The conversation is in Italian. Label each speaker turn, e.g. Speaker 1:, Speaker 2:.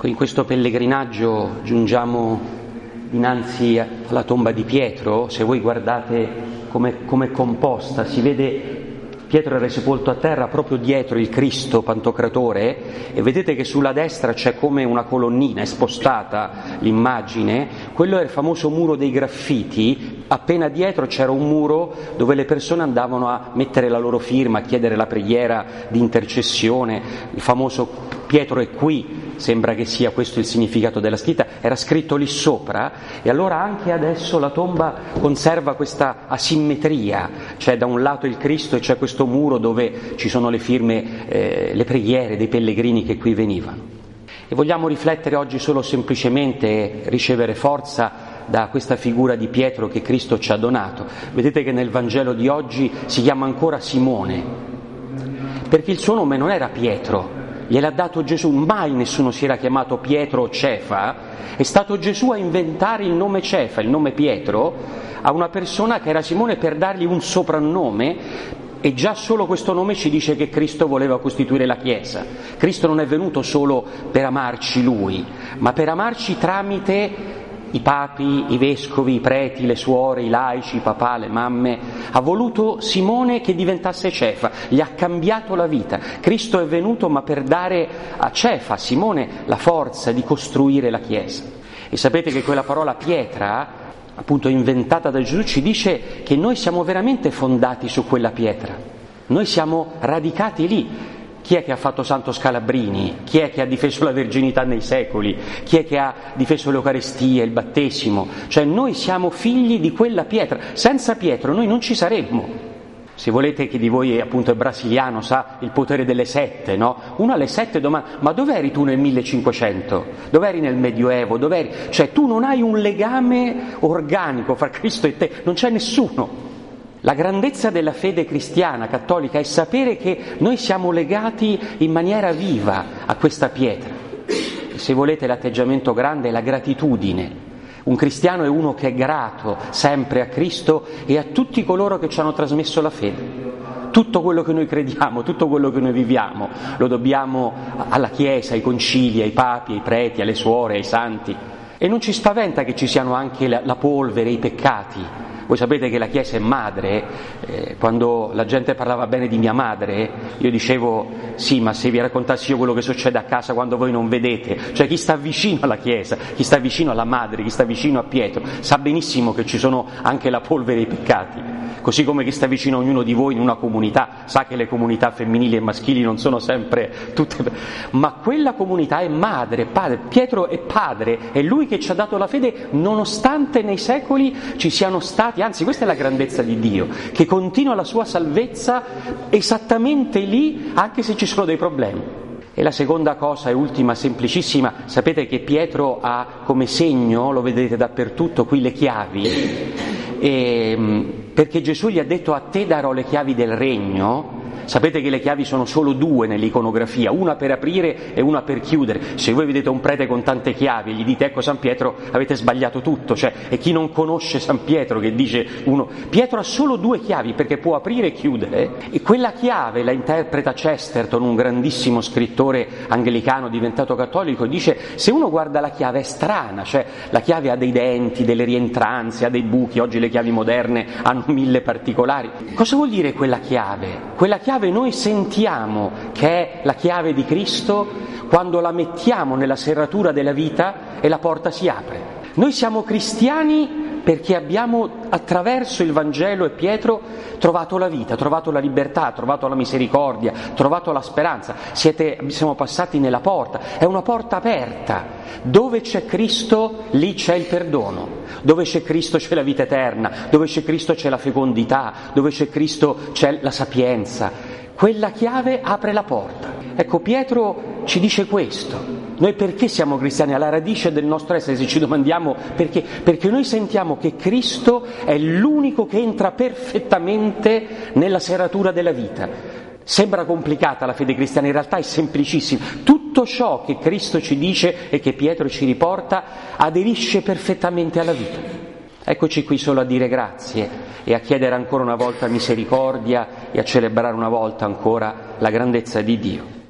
Speaker 1: In questo pellegrinaggio giungiamo dinanzi alla tomba di Pietro. Se voi guardate come è composta, si vede Pietro era sepolto a terra proprio dietro il Cristo Pantocratore, e vedete che sulla destra c'è come una colonnina, è spostata l'immagine. Quello è il famoso muro dei graffiti. Appena dietro c'era un muro dove le persone andavano a mettere la loro firma, a chiedere la preghiera di intercessione. Il famoso Pietro è qui, sembra che sia questo il significato della scritta, era scritto lì sopra, e allora anche adesso la tomba conserva questa asimmetria. C'è da un lato il Cristo e c'è questo muro dove ci sono le firme, le preghiere dei pellegrini che qui venivano. E vogliamo riflettere oggi solo semplicemente, ricevere forza da questa figura di Pietro che Cristo ci ha donato. Vedete che nel Vangelo di oggi si chiama ancora Simone, perché il suo nome non era Pietro, gliel'ha dato Gesù. Mai nessuno si era chiamato Pietro o Cefa, è stato Gesù a inventare il nome Cefa, il nome Pietro, a una persona che era Simone per dargli un soprannome. E già solo questo nome ci dice che Cristo voleva costituire la Chiesa. Cristo non è venuto solo per amarci Lui, ma per amarci tramite i papi, i vescovi, i preti, le suore, i laici, i papà, le mamme. Ha voluto Simone che diventasse Cefa, gli ha cambiato la vita. Cristo è venuto ma per dare a Cefa, a Simone, la forza di costruire la Chiesa. E sapete che quella parola pietra, appunto inventata da Gesù, ci dice che noi siamo veramente fondati su quella pietra. Noi siamo radicati lì. Chi è che ha fatto Santo Scalabrini? Chi è che ha difeso la verginità nei secoli? Chi è che ha difeso l'Eucaristia, il battesimo? Cioè noi siamo figli di quella pietra. Senza Pietro noi non ci saremmo. Se volete, chi di voi appunto è brasiliano sa il potere delle sette, no? Uno alle 7 domanda: ma dov'eri tu nel 1500? Dov'eri nel Medioevo? Dov'eri? Cioè tu non hai un legame organico fra Cristo e te, non c'è nessuno. La grandezza della fede cristiana, cattolica, è sapere che noi siamo legati in maniera viva a questa pietra. E se volete, l'atteggiamento grande è la gratitudine. Un cristiano è uno che è grato sempre a Cristo e a tutti coloro che ci hanno trasmesso la fede. Tutto quello che noi crediamo, tutto quello che noi viviamo, lo dobbiamo alla Chiesa, ai concili, ai papi, ai preti, alle suore, ai santi. E non ci spaventa che ci siano anche la polvere, i peccati. Voi sapete che la Chiesa è madre. Quando la gente parlava bene di mia madre, io dicevo: sì, ma se vi raccontassi io quello che succede a casa quando voi non vedete. Cioè chi sta vicino alla Chiesa, chi sta vicino alla madre, chi sta vicino a Pietro, sa benissimo che ci sono anche la polvere e i peccati. Così come chi sta vicino a ognuno di voi in una comunità sa che le comunità femminili e maschili non sono sempre tutte, ma quella comunità è madre, padre. Pietro è padre, è lui che ci ha dato la fede nonostante nei secoli ci siano stati, anzi questa è la grandezza di Dio, che continua la sua salvezza esattamente lì anche se ci sono dei problemi. E la seconda cosa e ultima, semplicissima, sapete che Pietro ha come segno, lo vedete dappertutto, qui le chiavi, perché Gesù gli ha detto: a te darò le chiavi del regno. Sapete che le chiavi sono solo due nell'iconografia, una per aprire e una per chiudere. Se voi vedete un prete con tante chiavi e gli dite: ecco San Pietro, avete sbagliato tutto. Cioè, è chi non conosce San Pietro che dice uno. Pietro ha solo due chiavi perché può aprire e chiudere, e quella chiave la interpreta Chesterton, un grandissimo scrittore anglicano diventato cattolico. Dice: se uno guarda la chiave è strana, cioè la chiave ha dei denti, delle rientranze, ha dei buchi. Oggi le chiavi moderne hanno 1000 particolari. Cosa vuol dire quella chiave? Quella chiave noi sentiamo che è la chiave di Cristo quando la mettiamo nella serratura della vita e la porta si apre. Noi siamo cristiani perché abbiamo, attraverso il Vangelo e Pietro, trovato la vita, trovato la libertà, trovato la misericordia, trovato la speranza. Siamo passati nella porta, è una porta aperta. Dove c'è Cristo, lì c'è il perdono. Dove c'è Cristo c'è la vita eterna, dove c'è Cristo c'è la fecondità, dove c'è Cristo c'è la sapienza. Quella chiave apre la porta. Ecco, Pietro ci dice questo. Noi perché siamo cristiani? Alla radice del nostro essere, se ci domandiamo perché, perché noi sentiamo che Cristo è l'unico che entra perfettamente nella serratura della vita. Sembra complicata la fede cristiana, in realtà è semplicissima. Tutto ciò che Cristo ci dice e che Pietro ci riporta aderisce perfettamente alla vita. Eccoci qui solo a dire grazie e a chiedere ancora una volta misericordia e a celebrare una volta ancora la grandezza di Dio.